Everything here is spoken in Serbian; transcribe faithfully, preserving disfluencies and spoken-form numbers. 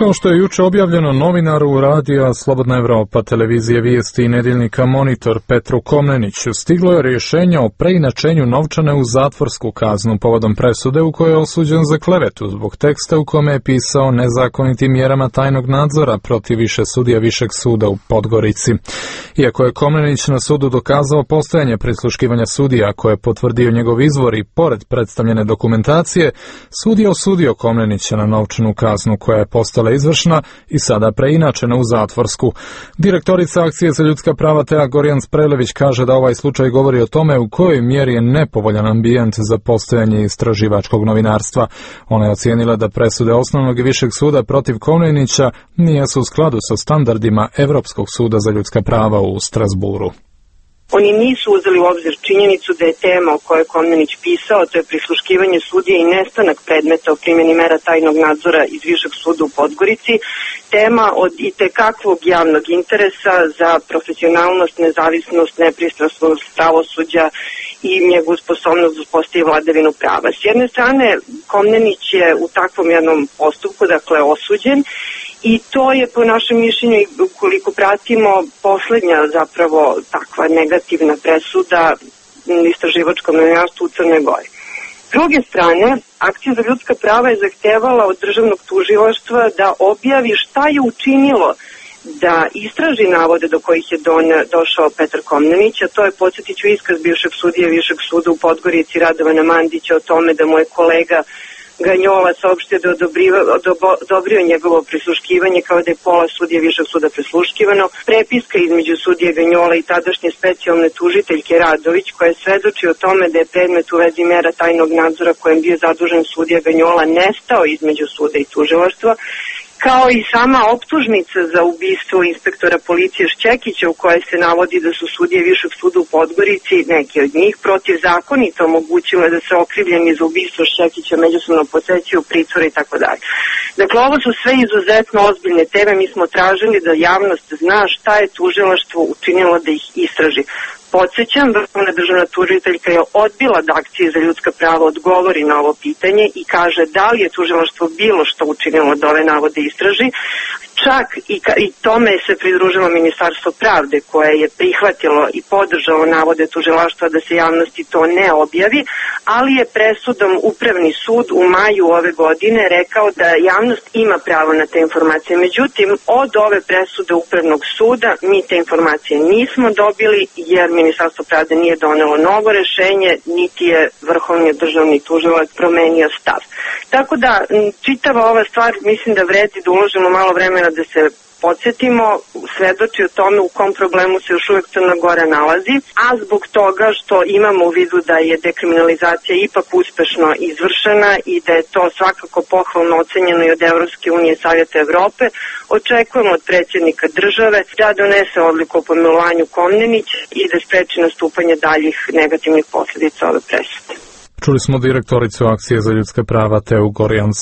Kao što je juče objavljeno, novinaru radija Slobodna Evropa, televizije Vijesti i nedeljnika Monitor Petru Komneniću stiglo je rješenje o preinačenju novčane u zatvorsku kaznu povodom presude u kojoj je osuđen za klevetu zbog teksta u kome je pisao nezakonitim mjerama tajnog nadzora protiv više sudija Višeg suda u Podgorici. Iako je Komnenić na sudu dokazao postojanje prisluškivanja sudija koje je potvrdio njegov izvor i pored predstavljene dokumentacije, sud je osudio Komnenića na novčanu kaznu koja je postala izvršna i sada preinačena u zatvorsku. Direktorica Akcije za ljudska prava Tea Gorjans-Prelević kaže da ovaj slučaj govori o tome u kojoj mjeri je nepovoljan ambijent za postojanje istraživačkog novinarstva. Ona je ocijenila da presude Osnovnog i Višeg suda protiv Komnenića nisu u skladu sa standardima Evropskog suda za ljudska prava u Strasburu. Oni nisu uzeli u obzir činjenicu da je tema o kojoj je Komnenić pisao, to je prisluškivanje sudija i nestanak predmeta o primjeni mera tajnog nadzora iz Višeg suda u Podgorici, tema od itekakvog javnog interesa za profesionalnost, nezavisnost, nepristrasnost pravosuđa i njegovu sposobnost da uspostavi vladavinu prava. S jedne strane, Komnenić je u takvom jednom postupku, dakle, osuđen, i to je po našem mišljenju, ukoliko pratimo, poslednja zapravo takva negativna presuda istraživačkom novinarstvu u Crnoj Gori. S druge strane, Akcija za ljudska prava je zahtevala od državnog tužilaštva da objavi šta je učinilo da istraži navode do kojih je don, došao Petar Komnenić, a to je, podsjetit ću, iskaz bivšeg sudije Višeg suda u Podgorici Radovana Mandića o tome da mu je kolega Ganjola saopštio da je odobrio njegovo prisluškivanje kao da je pola sudije Višeg suda prisluškivano, prepiska između sudije Ganjola i tadašnje specijalne tužiteljke Radović koja svedoči o tome da je predmet u vezi mera tajnog nadzora kojem bio zadužen sudija Ganjola nestao između suda i tužilaštva, kao i sama optužnica za ubistvo inspektora policije Šćekića u kojoj se navodi da su sudije Višeg suda u Podgorici, neki od njih, protivzakonito omogućile da se okrivljeni za ubistvo Šćekića međusobno posećuju pritvore i tako dalje. Dakle, ovo su sve izuzetno ozbiljne teme. Mi smo tražili da javnost zna šta je tužilaštvo učinilo da ih istraži. Podsećam, vrhovna državna tužiteljka je odbila da Akcija za ljudska prava odgovori na ovo pitanje i kaže da li je tužilaštvo bilo što učinilo da ove navode istraži. Čak i, ka, i tome se pridružilo Ministarstvo pravde koje je prihvatilo i podržalo navode tužilaštva da se javnosti to ne objavi, ali je presudom Upravni sud u maju ove godine rekao da javnost ima pravo na te informacije. Međutim, od ove presude Upravnog suda mi te informacije nismo dobili jer Ministarstvo pravde nije donelo novo rešenje, niti je Vrhovni državni tužilac promenio stav. Tako da, čitava ova stvar mislim da vredi da uložimo malo vremena da se podsjetimo, svedoči o tome u kom problemu se još uvijek Crna Gora nalazi, a zbog toga što imamo u vidu da je dekriminalizacija ipak uspešno izvršena i da je to svakako pohvalno ocenjeno i od Evropske unije i Savjeta Evrope, očekujemo od predsjednika države da donese odluku o pomilovanju Komnenića i da spreči nastupanje daljih negativnih posljedica ove presude. Čuli smo direktoricu Akcije za ljudska prava Teu Gorjans.